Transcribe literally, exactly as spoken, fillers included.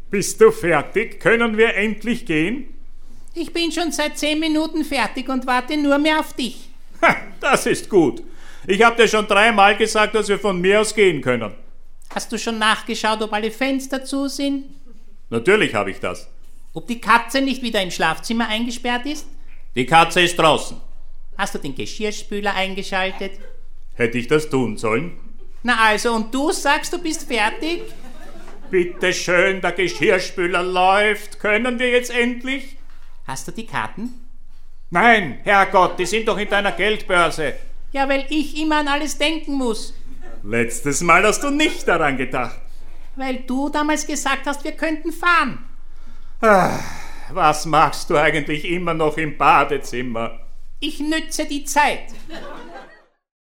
Bist du fertig? Können wir endlich gehen? Ich bin schon seit zehn Minuten fertig und warte nur mehr auf dich. Ha, das ist gut. Ich habe dir schon dreimal gesagt, dass wir von mir aus gehen können. Hast du schon nachgeschaut, ob alle Fenster zu sind? Natürlich habe ich das. Ob die Katze nicht wieder im Schlafzimmer eingesperrt ist? Die Katze ist draußen. Hast du den Geschirrspüler eingeschaltet? Hätte ich das tun sollen? Na also, und du sagst, du bist fertig? Bitte schön, der Geschirrspüler läuft. Können wir jetzt endlich? Hast du die Karten? Nein, Herrgott, die sind doch in deiner Geldbörse. Ja, weil ich immer an alles denken muss. Letztes Mal hast du nicht daran gedacht. Weil du damals gesagt hast, wir könnten fahren. Ah, was machst du eigentlich immer noch im Badezimmer? Ich nütze die Zeit.